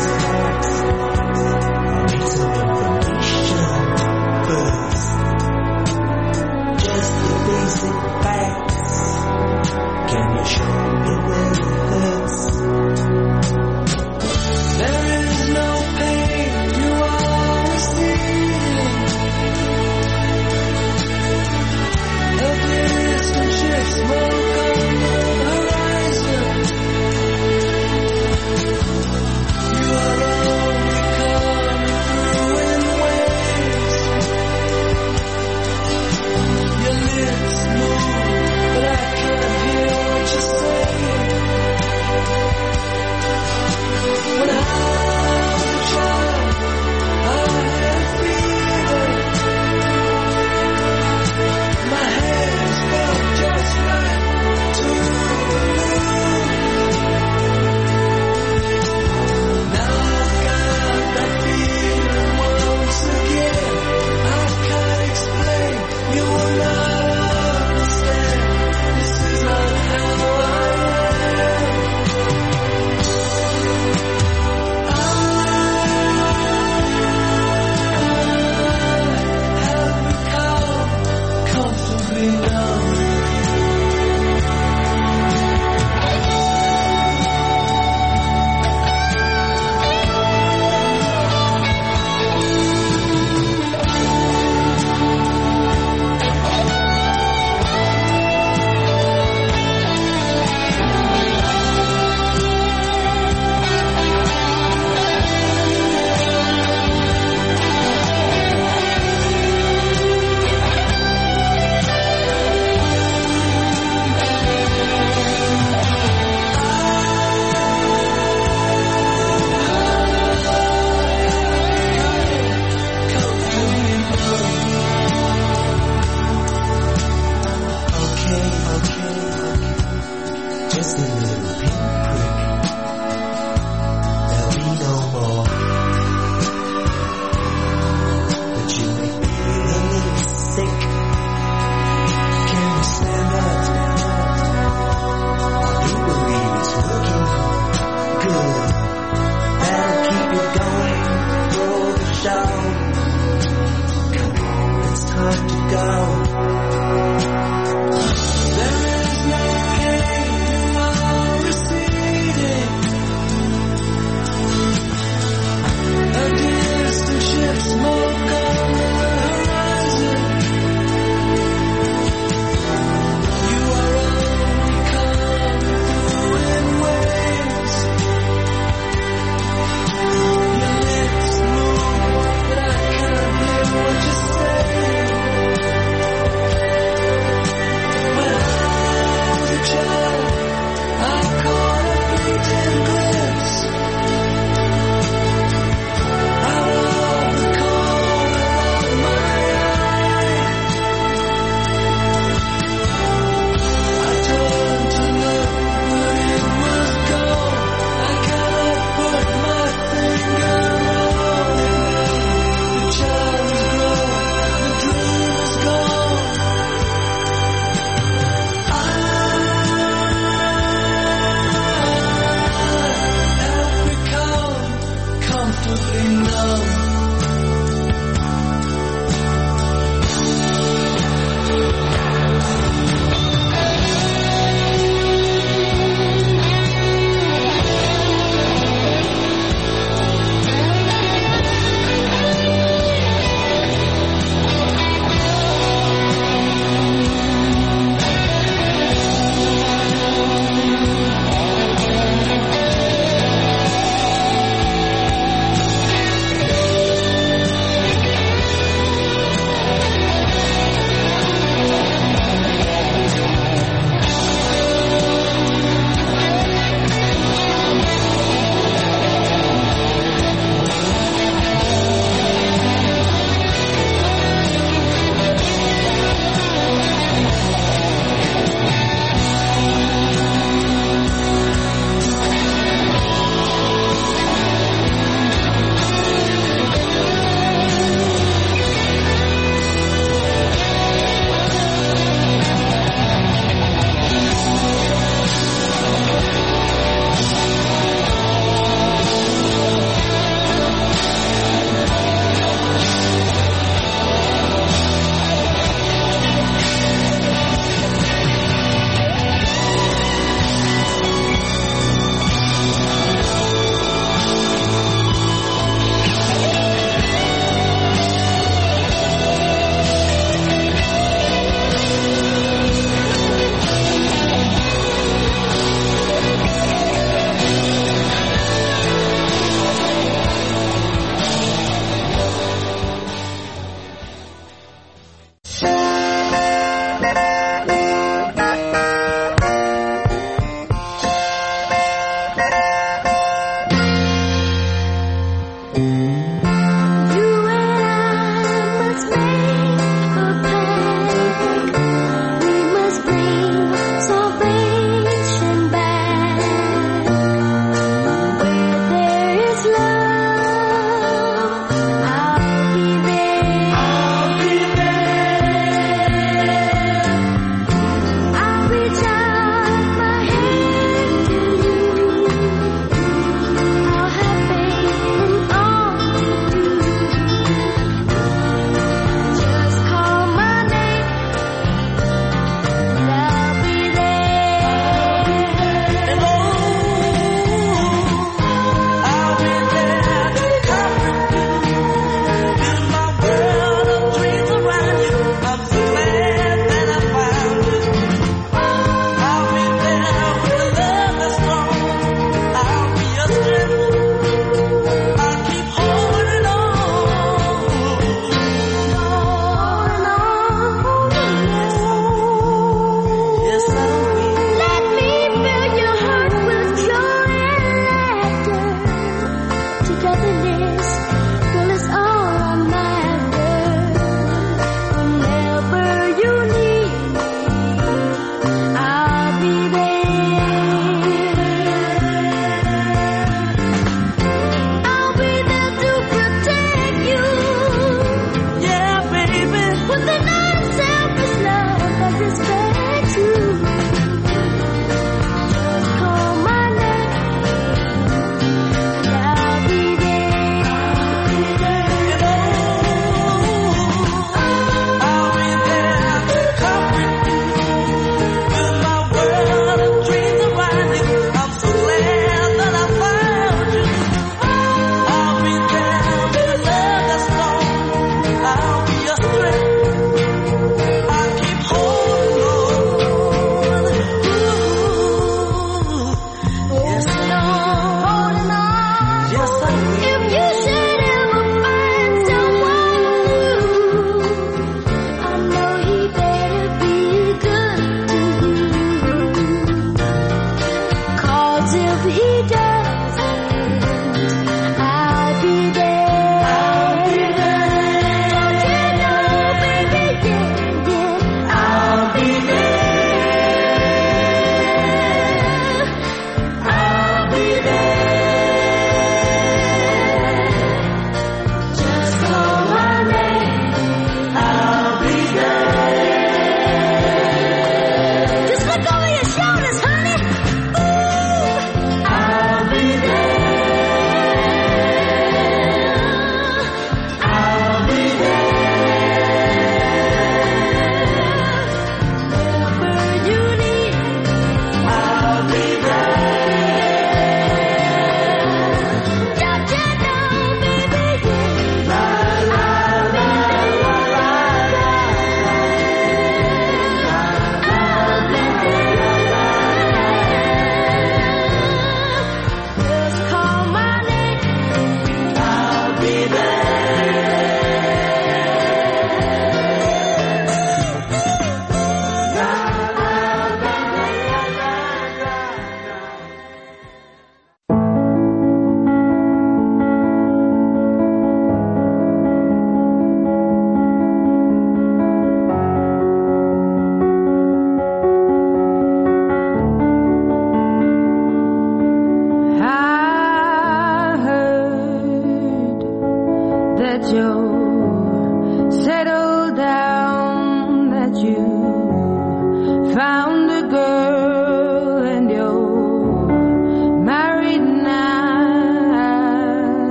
I need some information first. Just the basic facts. Can you show me where it hurts? There is no pain you are receiving. A distant ship smoke on the horizon. You are only coming through in waves. Your lips move, but I can't hear what you're saying. When I was a child, I had fever. My hands felt just like tools. Now I've got that feeling once again. I can't explain, you will not understand. This is not how I am. I have become comfortably numb. Okay. Just a little pinprick. There'll be no more. But you make me a little sick. Can you stand up? I do believe it's working good. That'll keep it going for the show. Come on, it's time to go. There is no pain you are receding. A distant ship smoke on the horizon. You are only coming through in waves. Your lips move, but I can't hear what you're saying.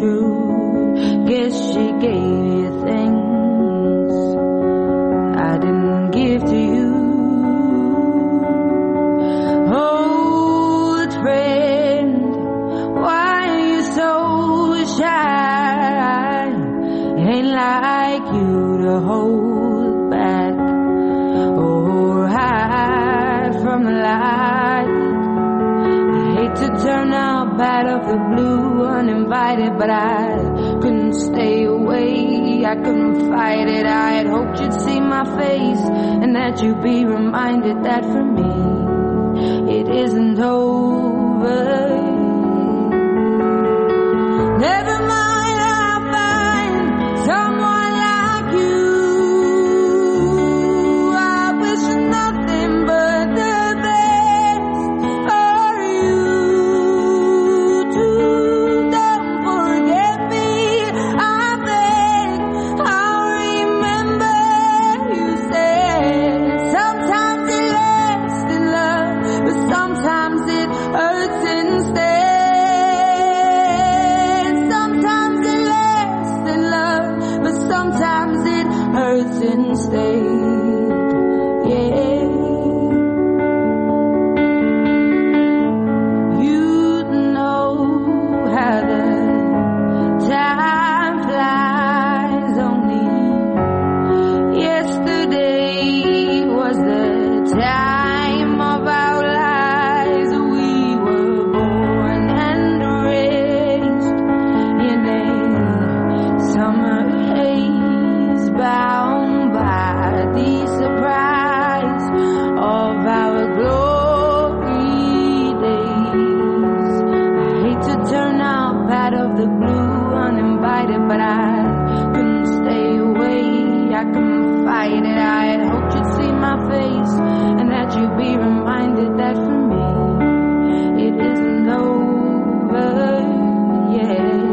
true. Guess she gave you things I didn't give to you. Old friend, why are you so shy? Ain't like you to hold back or hide from the light. I hate to turn out bad of the blue, uninvited, but I couldn't stay away. I couldn't fight it. I had hoped you'd see my face and that you'd be reminded that for me it isn't over. Never mind, I'll find someone like you. I wish nothing but the best for you too. Don't forget me, I beg. I'll remember you said sometimes it lasts in love, but sometimes it hurts instead. Sometimes it hurts instead, yeah. You know how the time flies. Only yesterday was the time of our lives. We were born and raised in a summer bound by the surprise of our glory days. I hate to turn out bad of the blue, uninvited, but I couldn't stay away. I couldn't fight it. I had hoped you'd see my face and that you'd be reminded that for me it isn't over yet.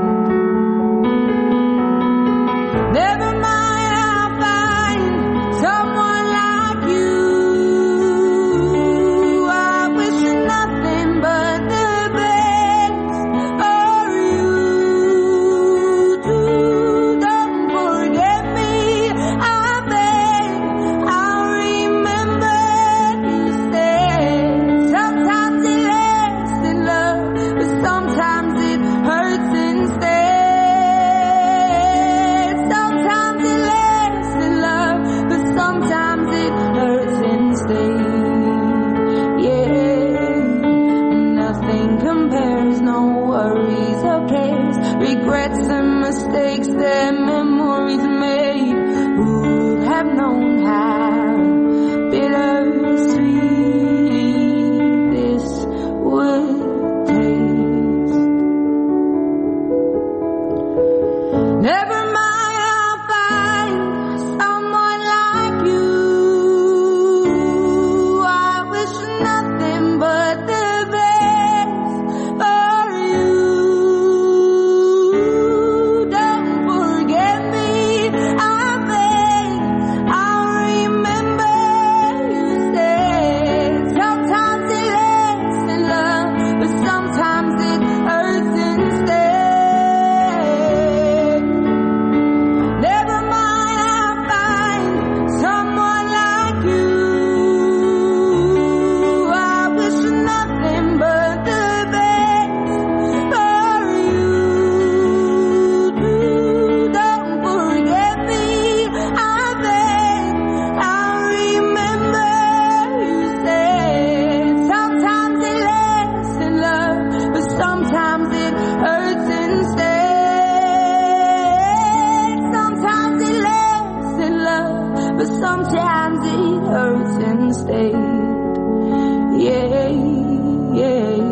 Never someone like you. I wish nothing but the best for you too. Don't forget me, I beg. I'll remember you said sometimes it lasts in love, but sometimes it hurts instead. Sometimes it lasts in love, but sometimes it hurts instead, yeah. Nothing compares, no worries or cares, regrets and mistakes that memories made. Who'd have known how bittersweet this would taste? Never mind, I'll find someone like you. I wish nothing but the best for you. Don't forget me, I beg. I'll remember you said sometimes it lasts in love, but sometimes it hurts instead. Never mind, I'll find someone like you. I wish nothing but the best for you too. Don't forget me, I beg. I'll remember you said sometimes it lasts in love, but sometimes it hurts instead. Sometimes it lasts in love, but sometimes it hurts instead, yeah, yeah.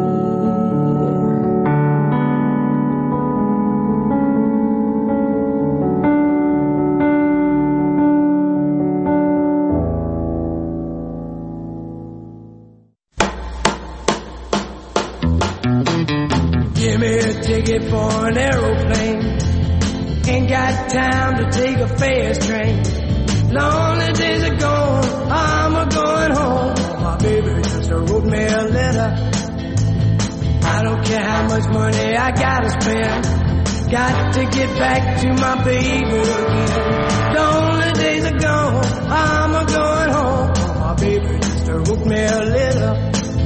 Give me a ticket for an aeroplane. Ain't got time to take a fast train. Lonely days are gone, I'm a going home. My baby just wrote me a letter. I don't care how much money I gotta spend. Got to get back to my baby again. The only days are gone, I'm a going home. My baby used to hook me a little.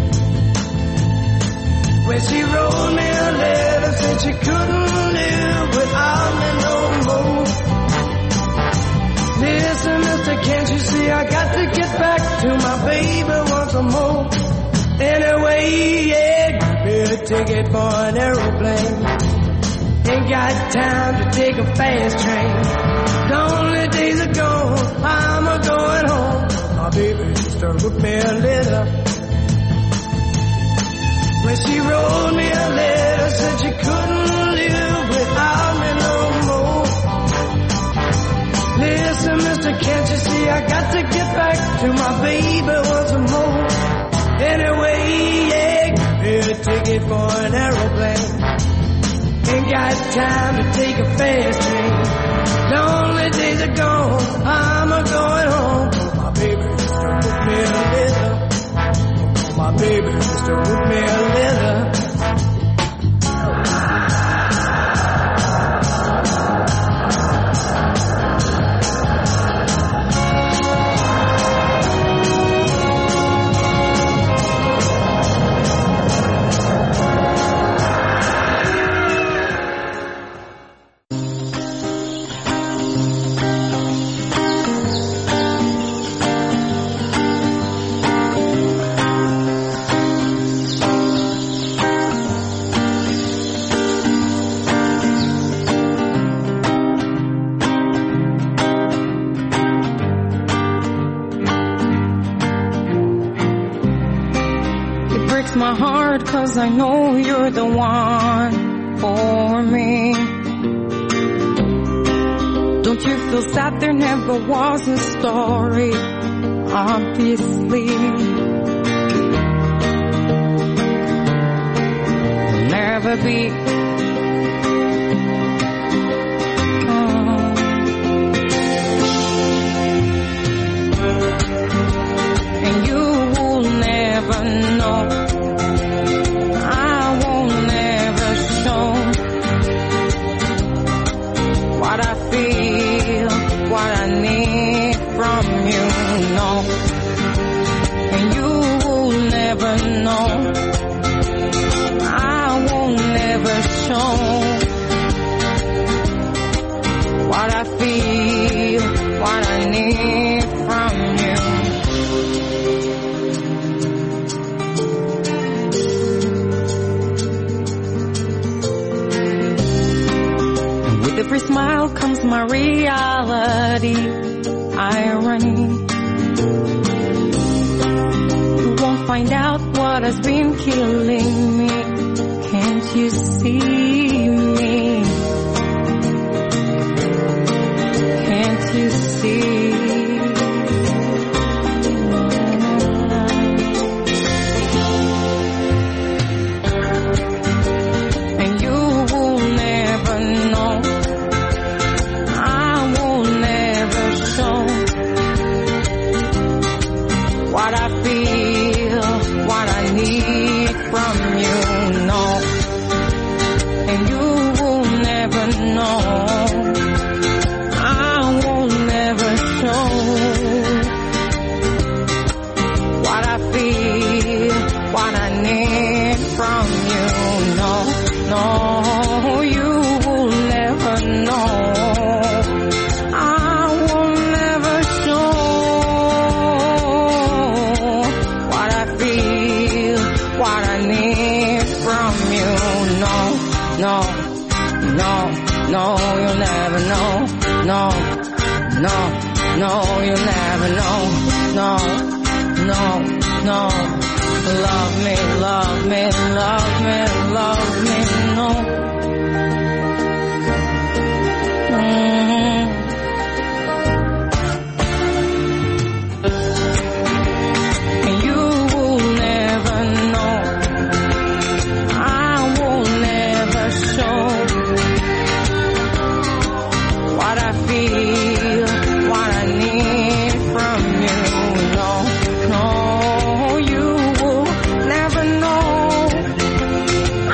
When she wrote me a letter, said she couldn't live without me no more. Listen, mister, can't you see I got to get back to my baby once more. Anyway, yeah, give me a ticket for an aeroplane. Ain't got time to take a fast train. The only days are gone, I'm a going home. My baby used to hook me a little. When she wrote me a letter, said she couldn't live without me no more. Listen, mister, can't you see I got to get back to my baby once more. Anyway, yeah, give me a ticket for an aeroplane. Ain't got time to take a fast train. The only days are gone, I'm a going home. My baby used to hook me a little. My baby used to hook me a little. My heart, 'cause I know you're the one for me. Don't you feel sad there never was a story? Obviously, there'll never be. And you will never know. What I need from you, no. And you will never know. I will never show what I feel, what I need from you. And with every smile comes my reality, irony. You won't find out what has been killing me. Can't you see me? Can't you see? And you will never know. What I feel, what I need from you, no. And you will never know. I will never show what I feel, what I need from you, no. No, you will never know. No, no, no, you'll never know. No, no, no, you'll never know. No, no, no. Love me, love me, love me, love me, no. And you will never know. What I feel, what I need from you, no, no, you will never know.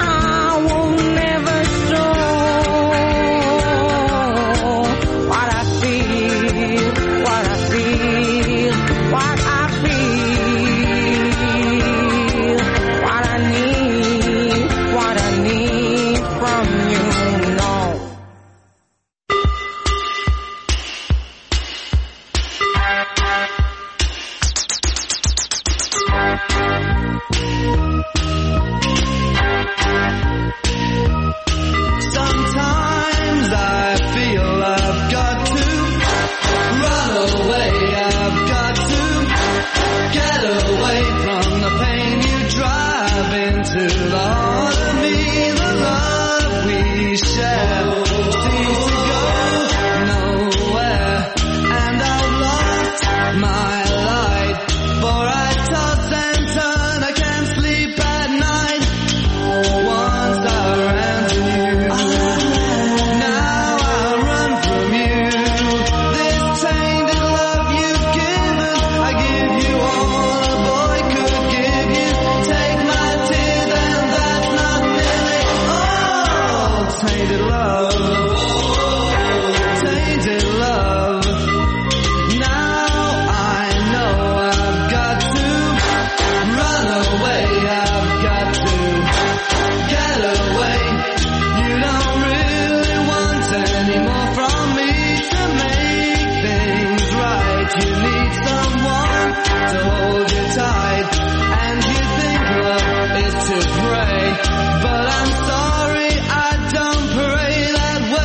tainted love. Tainted love. Now I know I've got to run away. I've got to get away. You don't really want any more from me to make things right. You need someone to hold you tight, and you think love is to pray, but I'm sorry, I don't pray that way.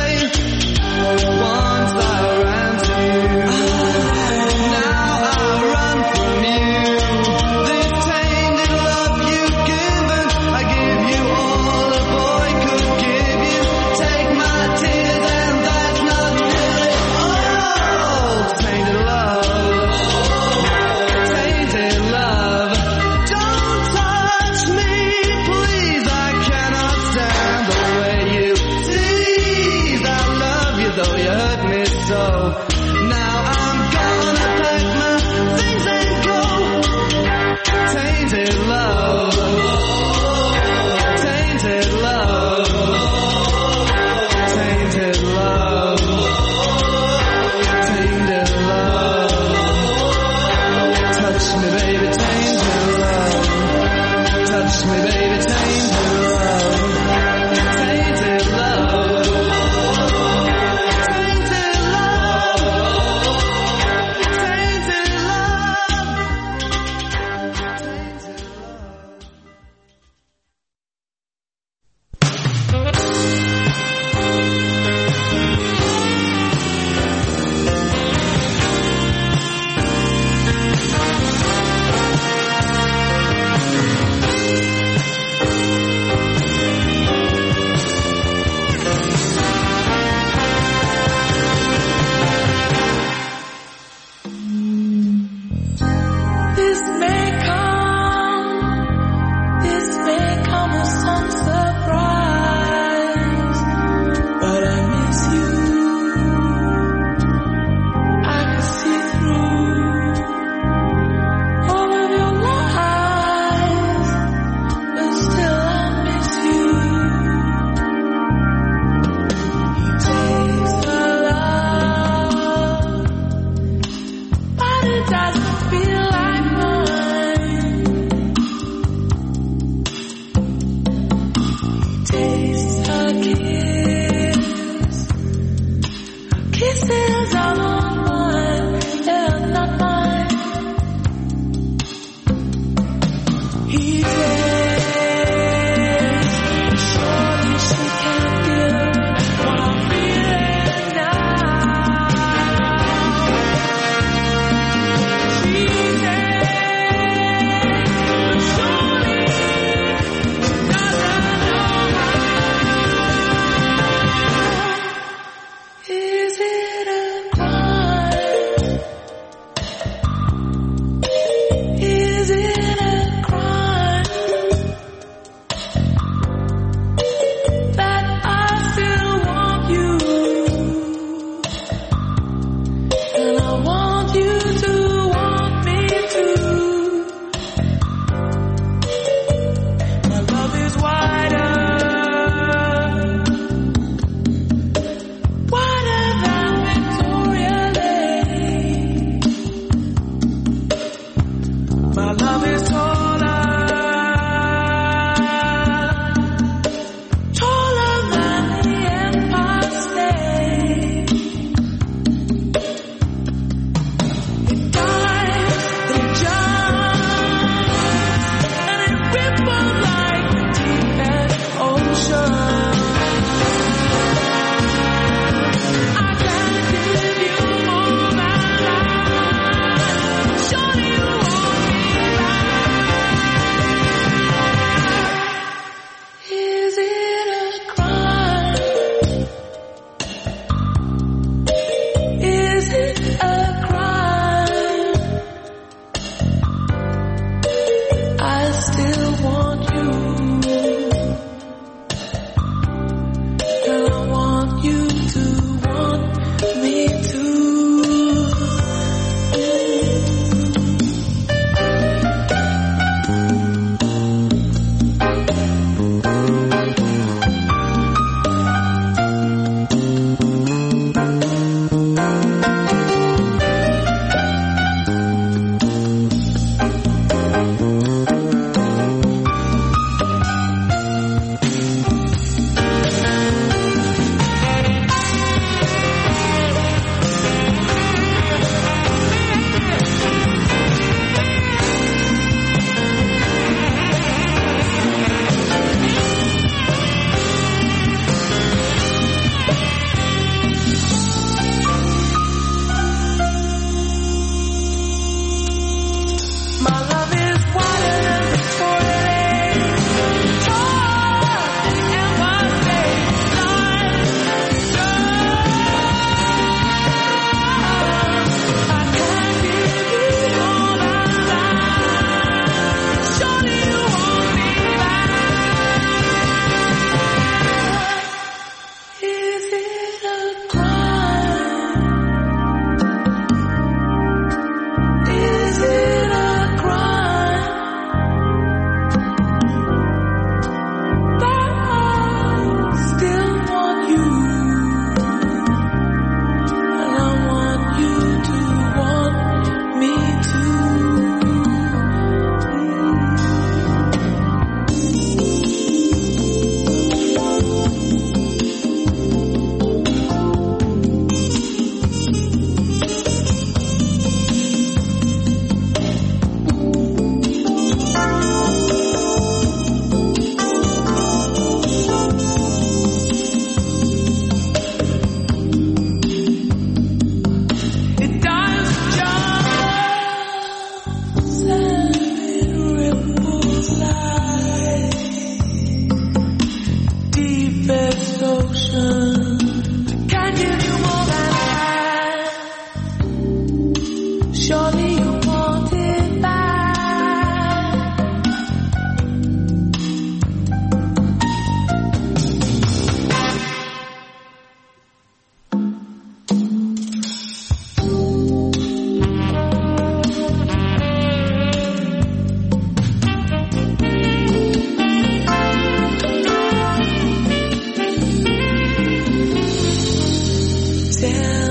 again.